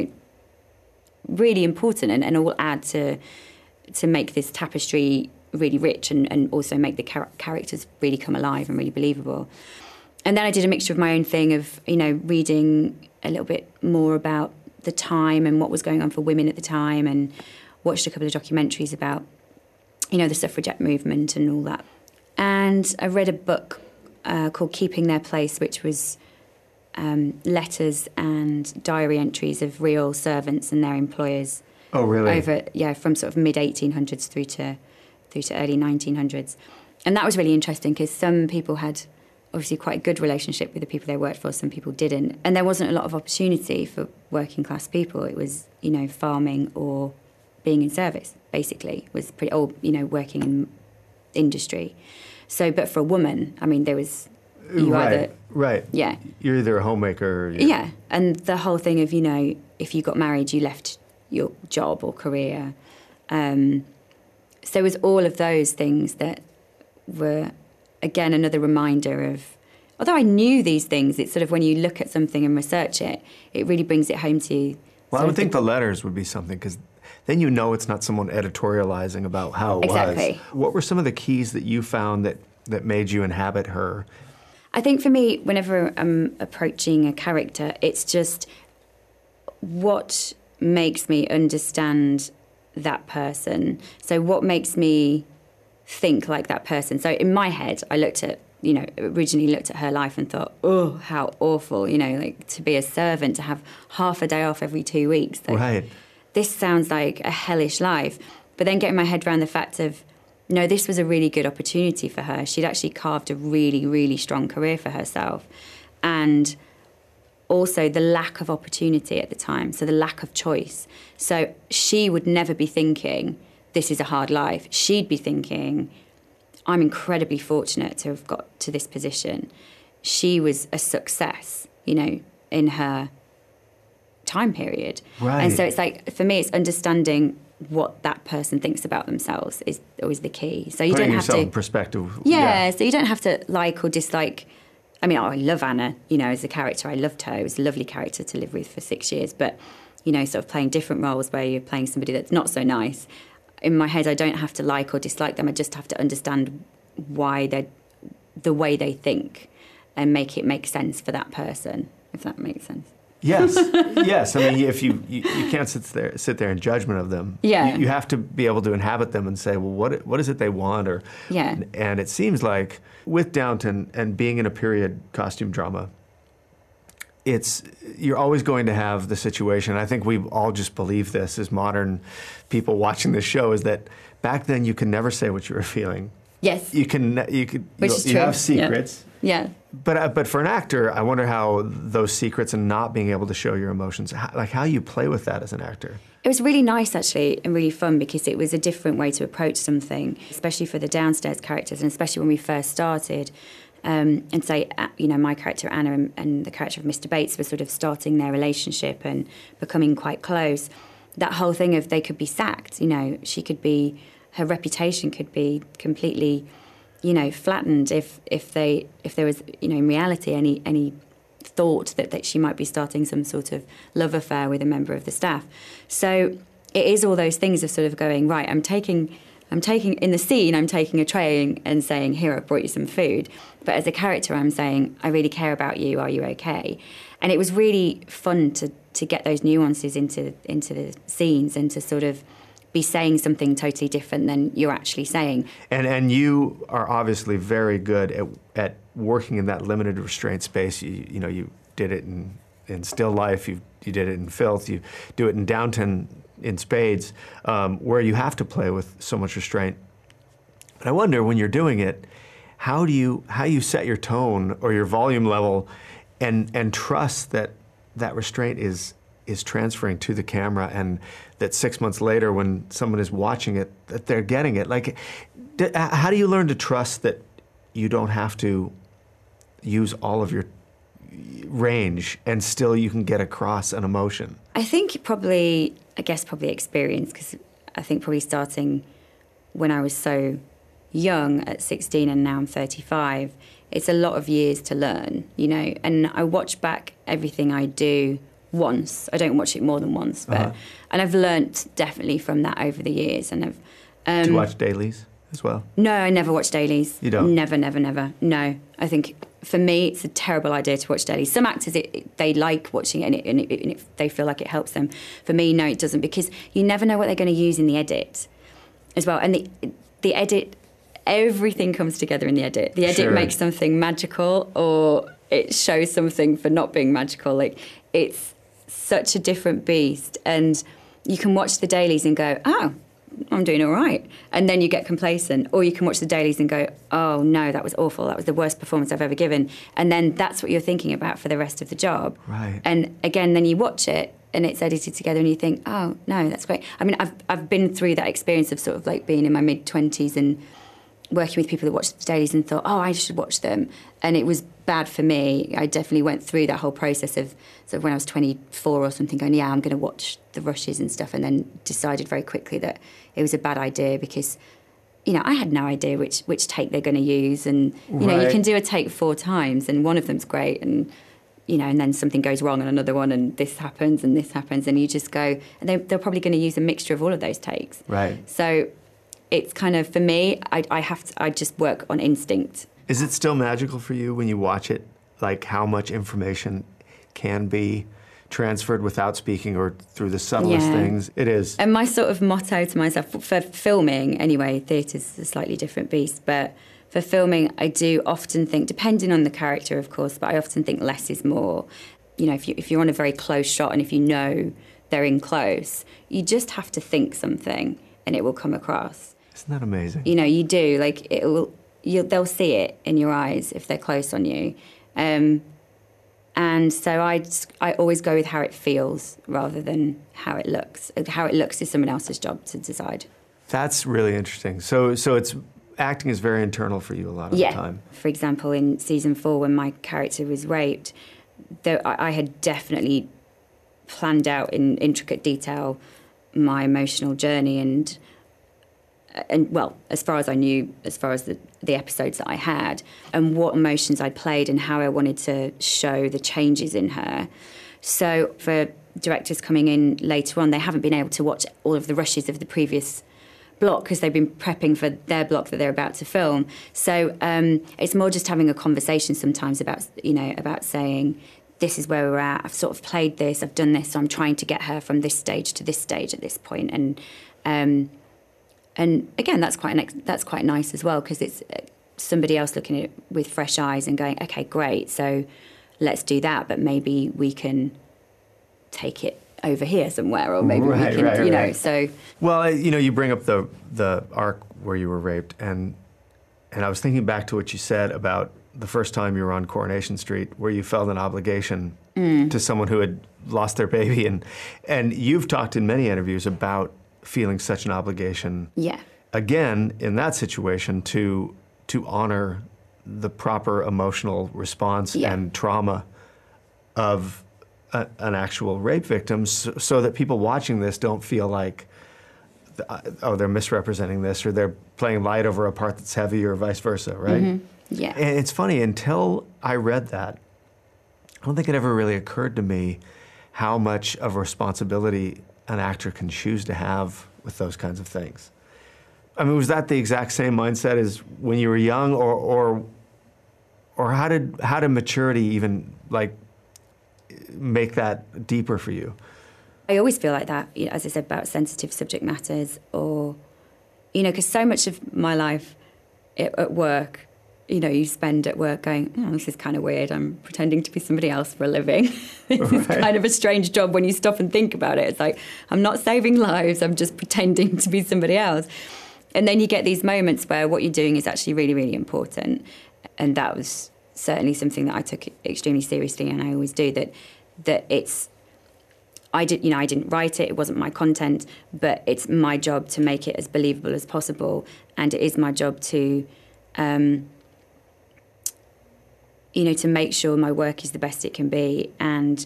really important and all add to make this tapestry really rich and also make the characters really come alive and really believable. And then I did a mixture of my own thing of, reading a little bit more about the time and what was going on for women at the time, and watched a couple of documentaries about the suffragette movement and all that. And I read a book called Keeping Their Place, which was letters and diary entries of real servants and their employers. Oh, really? From sort of mid-1800s through to early 1900s. And that was really interesting, because some people had obviously quite a good relationship with the people they worked for, some people didn't. And there wasn't a lot of opportunity for working class people. It was, farming or being in service, basically, was pretty, or, working in industry. So, but for a woman, there was Right. Yeah. You're either a homemaker or... Yeah. And the whole thing of, if you got married, you left your job or career. So it was all of those things that were, again, another reminder of, although I knew these things, it's sort of when you look at something and research it, it really brings it home to you. Well, I would think the letters would be something, because then it's not someone editorializing about how it was. What were some of the keys that you found that made you inhabit her? I think for me, whenever I'm approaching a character, it's just what makes me understand that person. So what makes me think like that person? So in my head, I originally looked at her life and thought, oh, how awful, like to be a servant, to have half a day off every 2 weeks. Right. This sounds like a hellish life. But then getting my head around the fact of, no, this was a really good opportunity for her. She'd actually carved a really, really strong career for herself. And also the lack of opportunity at the time, so the lack of choice. So she would never be thinking, this is a hard life. She'd be thinking, I'm incredibly fortunate to have got to this position. She was a success, in her time period. Right. And so it's like, for me, it's understanding what that person thinks about themselves is always the key. So you Putting don't have yourself to... in perspective. Yeah, so you don't have to like or dislike... I mean, I love Anna, as a character. I loved her. It was a lovely character to live with for 6 years. But, sort of playing different roles where you're playing somebody that's not so nice. In my head, I don't have to like or dislike them. I just have to understand why they're the way they think and make it make sense for that person, if that makes sense. Yes, yes. I mean, if you can't sit there in judgment of them. Yeah. You have to be able to inhabit them and say, well, what is it they want? And it seems like with Downton and being in a period costume drama, you're always going to have the situation. I think we all just believe this as modern people watching this show, is that back then you could never say what you were feeling. Yes. You have secrets. Yeah. But for an actor, I wonder how those secrets and not being able to show your emotions, how you play with that as an actor. It was really nice, actually, and really fun, because it was a different way to approach something, especially for the downstairs characters, and especially when we first started. And say, my character Anna and the character of Mr. Bates were sort of starting their relationship and becoming quite close. That whole thing of they could be sacked, she could be, her reputation could be completely, flattened if there was, in reality, any thought that she might be starting some sort of love affair with a member of the staff. So it is all those things of sort of going, right, I'm taking in the scene, I'm taking a tray and saying, here, I brought you some food. But as a character, I'm saying, I really care about you. Are you okay? And it was really fun to get those nuances into the scenes and to sort of be saying something totally different than you're actually saying. And you are obviously very good at working in that limited restraint space. You did it in still life. You did it in filth. You do it in Downton in spades, where you have to play with so much restraint. But I wonder, when you're doing it, how you set your tone or your volume level and trust that restraint is transferring to the camera, and that 6 months later when someone is watching it, that they're getting it. Like, how do you learn to trust that you don't have to use all of your range and still you can get across an emotion? I think probably experience, because I think probably starting when I was so young at 16 and now I'm 35, it's a lot of years to learn, and I watch back everything I do once. I don't watch it more than once, but and I've learnt definitely from that over the years. And I've do you watch dailies as well? No, I never watch dailies. You don't? Never. No, I think for me it's a terrible idea to watch dailies. Some actors they like watching it and they feel like it helps them. For me, no, it doesn't, because you never know what they're going to use in the edit as well. And the edit, everything comes together in the edit. The edit Sure. makes something magical, or it shows something for not being magical. Like, it's such a different beast, and you can watch the dailies and go, oh, I'm doing all right, and then you get complacent, or you can watch the dailies and go, oh no, that was awful, that was the worst performance I've ever given, and then that's what you're thinking about for the rest of the job. Right. And again, then you watch it and it's edited together and you think, oh no, that's great. I mean, I've been through that experience of sort of like being in my mid-20s and working with people that watched the dailies and thought, I should watch them. And it was bad for me. I definitely went through that whole process of sort of when I was 24 or something, going, I'm going to watch the rushes and stuff, and then decided very quickly that it was a bad idea because, I had no idea which take they're going to use. And, you can do a take 4 times and one of them's great and, and then something goes wrong on another one and this happens and you just go, and they're probably going to use a mixture of all of those takes. Right. So it's kind of, for me, I just work on instinct. Is it still magical for you when you watch it, like how much information can be transferred without speaking or through the subtlest things? It is. And my sort of motto to myself, for filming anyway, theatre's a slightly different beast, but for filming, I do often think, depending on the character, of course, but I often think less is more. If you're on a very close shot and if you know they're in close, you just have to think something and it will come across. Isn't that amazing? You do. Like, they'll see it in your eyes if they're close on you. And so I always go with how it feels rather than how it looks. How it looks is someone else's job to decide. That's really interesting. So it's acting is very internal for you a lot of the time. For example, in season 4, when my character was raped, I had definitely planned out in intricate detail my emotional journey and well, as far as I knew, as far as the episodes that I had, and what emotions I'd played and how I wanted to show the changes in her. So for directors coming in later on, they haven't been able to watch all of the rushes of the previous block because they've been prepping for their block that they're about to film. So it's more just having a conversation sometimes about saying, this is where we're at, I've sort of played this, I've done this, so I'm trying to get her from this stage to this stage at this point. And again, that's quite nice as well, because it's somebody else looking at it with fresh eyes and going, okay, great, so let's do that, but maybe we can take it over here somewhere, or maybe we can, so. Well, you bring up the arc where you were raped, and I was thinking back to what you said about the first time you were on Coronation Street, where you felt an obligation to someone who had lost their baby, and you've talked in many interviews about feeling such an obligation. Yeah. Again, in that situation, to honor the proper emotional response and trauma of an actual rape victim, so that people watching this don't feel like, they're misrepresenting this, or they're playing light over a part that's heavy, or vice versa, right? Mm-hmm. Yeah. And it's funny, until I read that, I don't think it ever really occurred to me how much of a responsibility an actor can choose to have with those kinds of things. I mean, was that the exact same mindset as when you were young, or how did maturity even make that deeper for you? I always feel like that, as I said, about sensitive subject matters, or because so much of my life at work, you spend at work going, this is kind of weird. I'm pretending to be somebody else for a living. This is kind of a strange job when you stop and think about it. It's like, I'm not saving lives. I'm just pretending to be somebody else. And then you get these moments where what you're doing is actually really, really important. And that was certainly something that I took extremely seriously, and I always do, that it's, I didn't write it, it wasn't my content, but it's my job to make it as believable as possible. And it is my job to, to make sure my work is the best it can be. And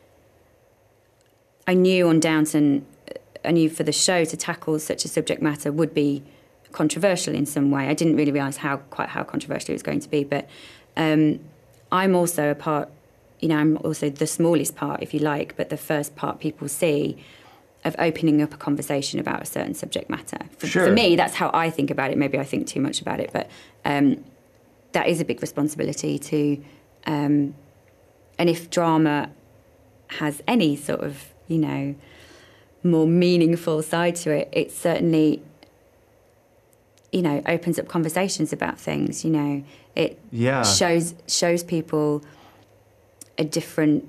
I knew on Downton, for the show to tackle such a subject matter would be controversial in some way. I didn't really realise quite how controversial it was going to be, but I'm also a part, I'm also the smallest part, if you like, but the first part people see of opening up a conversation about a certain subject matter. For me, that's how I think about it. Maybe I think too much about it, but that is a big responsibility to, and if drama has any sort of, more meaningful side to it, it certainly, opens up conversations about things, It shows people a different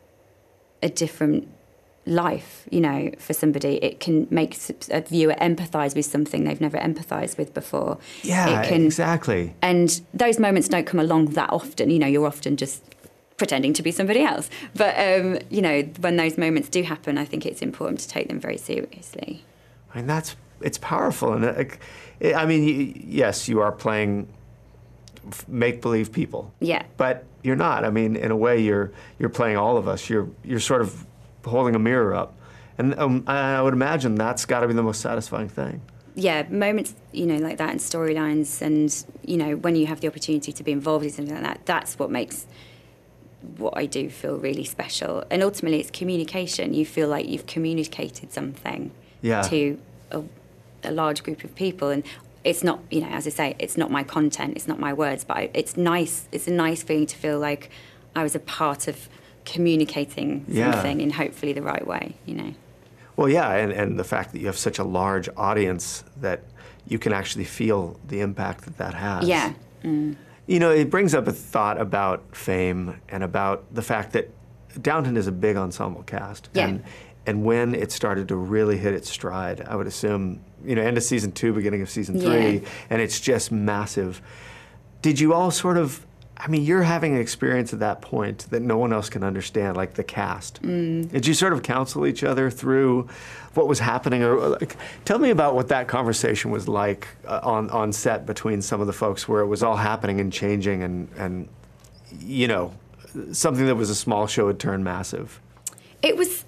life, for somebody. It can make a viewer empathise with something they've never empathised with before. Yeah, exactly. And those moments don't come along that often. You're often just pretending to be somebody else. But, when those moments do happen, I think it's important to take them very seriously. I mean, it's powerful. And I mean, yes, you are playing make-believe people. Yeah. But you're not. I mean, in a way, you're playing all of us. You're sort of holding a mirror up. And I would imagine that's got to be the most satisfying thing. Yeah, moments, like that, and storylines, and, when you have the opportunity to be involved in something like that, that's what makes what I do feel really special. And ultimately, it's communication. You feel like you've communicated something to a large group of people. And it's not, as I say, it's not my content, it's not my words, but it's nice. It's a nice feeling to feel like I was a part of communicating something in hopefully the right way, Well, yeah, and the fact that you have such a large audience that you can actually feel the impact that has. Yeah. Mm. It brings up a thought about fame and about the fact that Downton is a big ensemble cast. Yeah. And when it started to really hit its stride, I would assume, end of season 2, beginning of season 3, and it's just massive. Did you all sort of, you're having an experience at that point that no one else can understand, like the cast. Did you sort of counsel each other through what was happening? Or tell me about what that conversation was like on set between some of the folks where it was all happening and changing and something that was a small show had turned massive. It was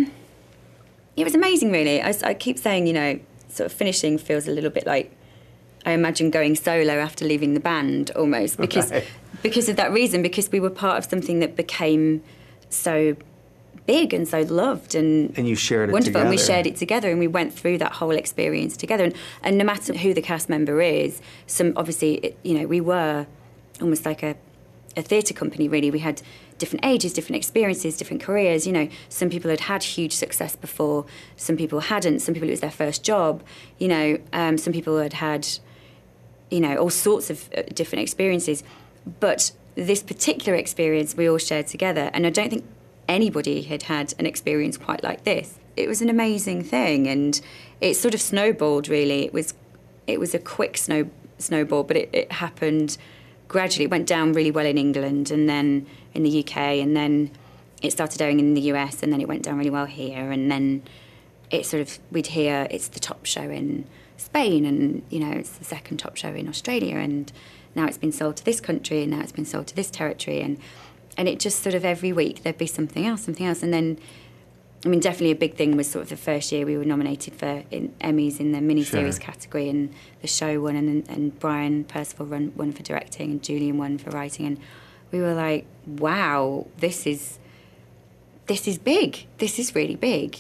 amazing, really. I keep saying, sort of finishing feels a little bit like I imagine going solo after leaving the band, almost, because of that reason, because we were part of something that became so big and so loved and you shared it wonderful. Together. And we shared it together, and we went through that whole experience together. And no matter who the cast member is, we were almost like a theatre company, really. We had different ages, different experiences, different careers. Some people had huge success before, some people hadn't. Some people it was their first job. Some people had all sorts of different experiences. But this particular experience we all shared together, and I don't think anybody had an experience quite like this. It was an amazing thing, and it sort of snowballed, really. It was a quick snowball, but it happened gradually. It went down really well in England, and then in the UK, and then it started airing in the US, and then it went down really well here, and then we'd hear it's the top show in Spain, and it's the second top show in Australia, and now it's been sold to this country, and now it's been sold to this territory, and it just sort of every week there'd be something else, and then definitely a big thing was sort of the first year we were nominated for Emmys in the miniseries category, and the show won, and Brian Percival won for directing, and Julian won for writing, and we were like, wow, this is big, this is really big,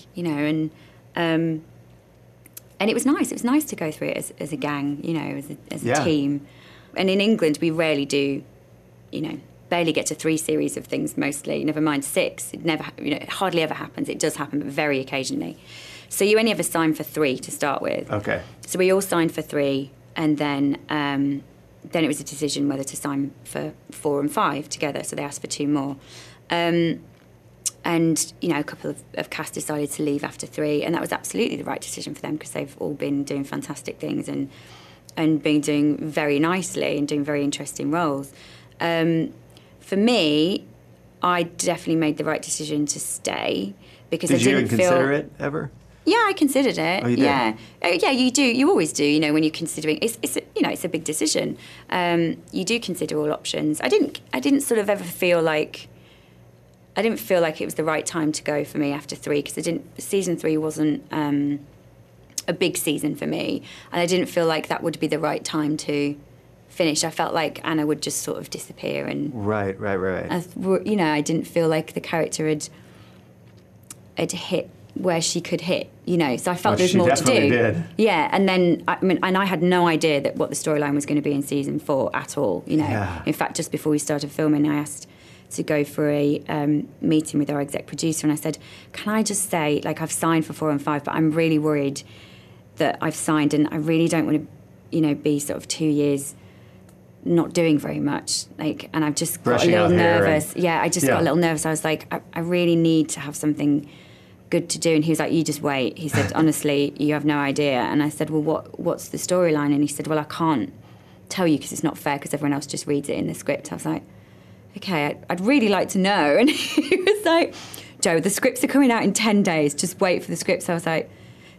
and it was nice. It was nice to go through it as a gang, as a team. And in England, we rarely do, barely get to 3 series of things mostly, never mind 6. It never, it hardly ever happens. It does happen, but very occasionally. So you only ever sign for 3 to start with. Okay. So we all signed for 3, and then it was a decision whether to sign for 4 and 5 together. So they asked for 2 more. And, a couple of cast decided to leave after 3, and that was absolutely the right decision for them, because they've all been doing fantastic things and been doing very nicely and doing very interesting roles. For me, I definitely made the right decision to stay, because Did you even consider it ever? Yeah, I considered it. Oh, you did? Yeah, yeah, you do. You always do. When you're considering, it's a big decision. You do consider all options. I didn't sort of ever feel like. I didn't feel like it was the right time to go for me after 3, because season 3 wasn't a big season for me, and I didn't feel like that would be the right time to finish. I felt like Anna would just sort of disappear, and right. I didn't feel like the character had hit where she could hit. So I felt there's more to do. Did. Yeah, and then I had no idea that what the storyline was going to be in season 4 at all. Yeah. In fact, just before we started filming, I asked to go for a meeting with our exec producer, and I said, can I just say, I've signed for 4 and 5, but I'm really worried that I've signed, and I really don't want to, be sort of 2 years not doing very much, and I've just got a little nervous. I just got a little nervous. I was like, I really need to have something good to do, and he was like, you just wait. He said, honestly, you have no idea. And I said, well, what's the storyline? And he said, well, I can't tell you because it's not fair, because everyone else just reads it in the script. I was like, okay, I'd really like to know. And he was like, Jo, the scripts are coming out in 10 days. Just wait for the scripts. I was like,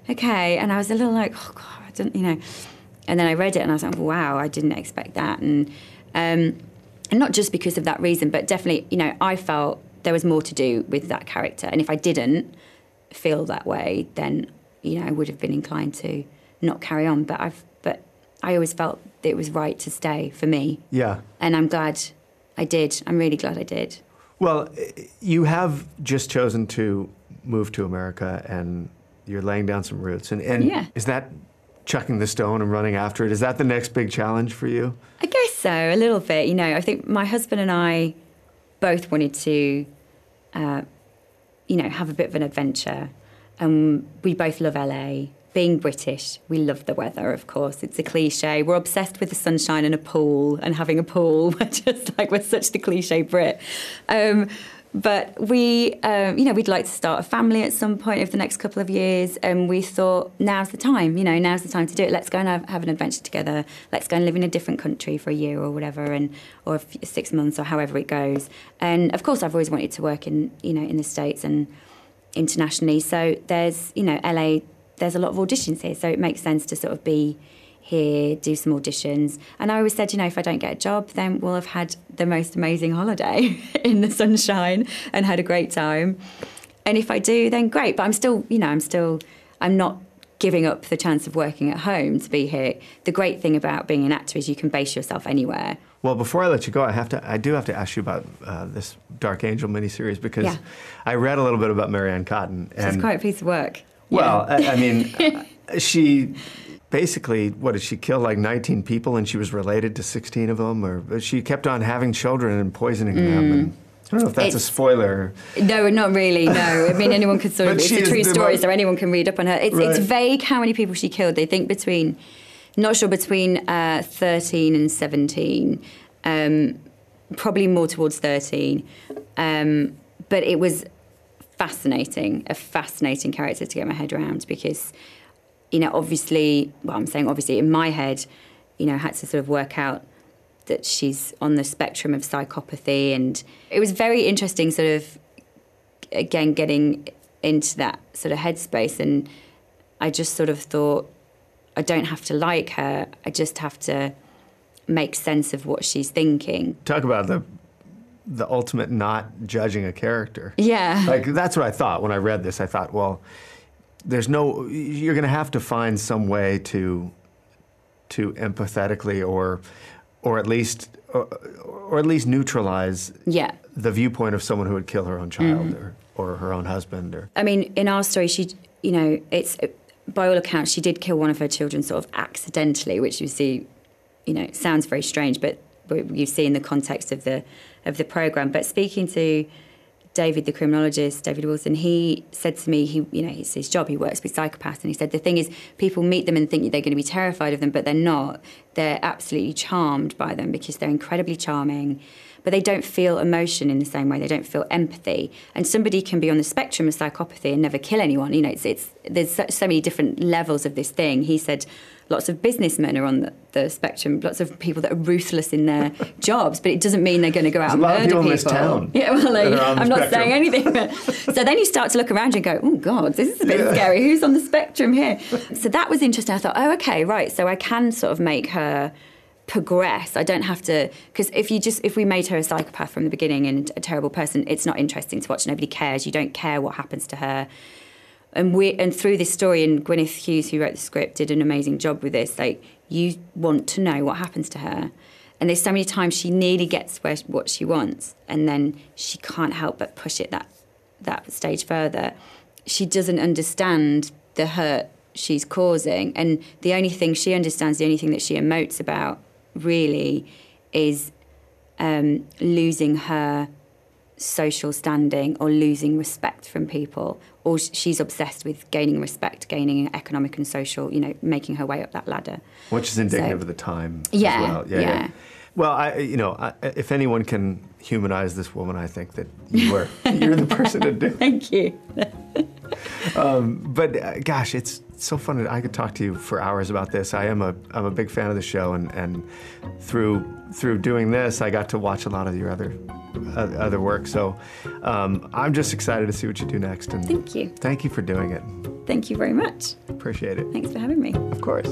okay. And I was a little like, oh, God, I don't, you know. And then I read it and I was like, wow, I didn't expect that. And not just because of that reason, but definitely, you know, I felt there was more to do with that character. And if I didn't feel that way, then, you know, I would have been inclined to not carry on. But I always felt that it was right to stay for me. Yeah. And I'm glad I did. I'm really glad I did. Well, you have just chosen to move to America and you're laying down some roots. And yeah. Is that chucking the stone and running after it? Is that the next big challenge for you? I guess so, a little bit. You know, I think my husband and I both wanted to, you know, have a bit of an adventure. We both love LA. Being British, we love the weather, of course. It's a cliche. We're obsessed with the sunshine and a pool and having a pool. We're such the cliche Brit. But we, you know, we'd like to start a family at some point over the next couple of years. And we thought, now's the time, you know, now's the time to do it. Let's go and have an adventure together. Let's go and live in a different country for a year or whatever, or 6 months or however it goes. And of course, I've always wanted to work in the States and internationally. So there's, you know, LA, there's a lot of auditions here. So it makes sense to sort of be here, do some auditions. And I always said, you know, if I don't get a job, then we'll have had the most amazing holiday in the sunshine and had a great time. And if I do, then great. But I'm still, you know, I'm not giving up the chance of working at home to be here. The great thing about being an actor is you can base yourself anywhere. Well, before I let you go, I do have to ask you about this Dark Angel miniseries because I read a little bit about Marianne Cotton. She's quite a piece of work. Well, I mean, she basically, what did she kill, like 19 people, and she was related to 16 of them? Or she kept on having children and poisoning them. And I don't know if that's a spoiler. No, not really, no. I mean, anyone could sort of, it's a true story, so anyone can read up on her. It's vague how many people she killed. They think between 13 and 17, probably more towards 13. But it was a fascinating character to get my head around because, you know, obviously, in my head, you know, I had to sort of work out that she's on the spectrum of psychopathy. And it was very interesting sort of, again, getting into that sort of headspace. And I just sort of thought, I don't have to like her. I just have to make sense of what she's thinking. Talk about the ultimate not judging a character. Yeah. Like, that's what I thought when I read this. I thought, well, you're going to have to find some way to empathetically or at least neutralize the viewpoint of someone who would kill her own child or her own husband. I mean, in our story, she, you know, it's by all accounts, she did kill one of her children sort of accidentally, which you see, you know, sounds very strange, but you see in the context of the program. But speaking to David, the criminologist, David Wilson, he said to me, it's his job, he works with psychopaths, and he said the thing is, people meet them and think they're going to be terrified of them, but they're not. They're absolutely charmed by them because they're incredibly charming, but they don't feel emotion in the same way. They don't feel empathy. And somebody can be on the spectrum of psychopathy and never kill anyone. You know, there's so many different levels of this thing. He said lots of businessmen are on the spectrum, lots of people that are ruthless in their jobs, but it doesn't mean they're going to go out and murder people. There's a lot of people in this town. Yeah, well, I'm not saying anything. But, so then you start to look around and go, oh, God, this is a bit scary. Who's on the spectrum here? So that was interesting. I thought, oh, okay, right. So I can sort of make her progress. I don't have to, because if we made her a psychopath from the beginning and a terrible person, it's not interesting to watch. Nobody cares. You don't care what happens to her. And through this story, and Gwyneth Hughes, who wrote the script, did an amazing job with this. Like, you want to know what happens to her. And there's so many times she nearly gets what she wants, and then she can't help but push it that stage further. She doesn't understand the hurt she's causing, and the only thing she understands, the only thing that she emotes about, really, is losing her social standing or losing respect from people. Or she's obsessed with gaining respect, gaining economic and social, you know, making her way up that ladder. Which is indicative of the time as well. Yeah. Well, if anyone can humanize this woman, I think that you're the person to do it. Thank you. But gosh, it's so fun. I could talk to you for hours about this. I'm a big fan of the show, and through doing this, I got to watch a lot of your other work. So I'm just excited to see what you do next. And thank you. Thank you for doing it. Thank you very much. Appreciate it. Thanks for having me. Of course.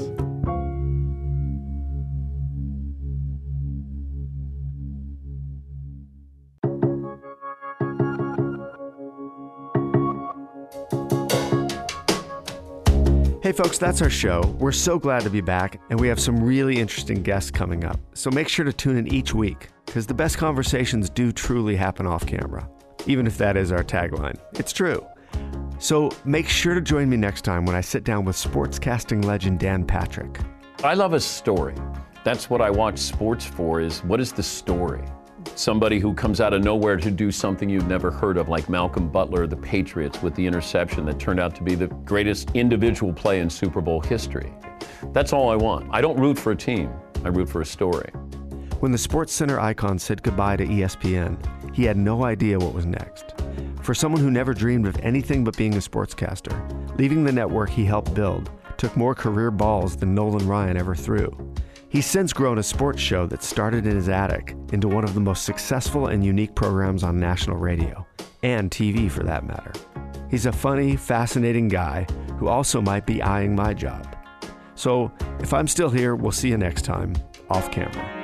Hey folks, that's our show. We're so glad to be back, and we have some really interesting guests coming up. So make sure to tune in each week, because the best conversations do truly happen off camera, even if that is our tagline. It's true. So make sure to join me next time when I sit down with sportscasting legend Dan Patrick. I love a story. That's what I watch sports for, is what is the story? Somebody who comes out of nowhere to do something you've never heard of, like Malcolm Butler, the Patriots, with the interception that turned out to be the greatest individual play in Super Bowl history. That's all I want. I don't root for a team. I root for a story. When the SportsCenter icon said goodbye to ESPN, he had no idea what was next. For someone who never dreamed of anything but being a sportscaster, leaving the network he helped build took more career balls than Nolan Ryan ever threw. He's since grown a sports show that started in his attic into one of the most successful and unique programs on national radio, and TV for that matter. He's a funny, fascinating guy who also might be eyeing my job. So if I'm still here, we'll see you next time, off camera.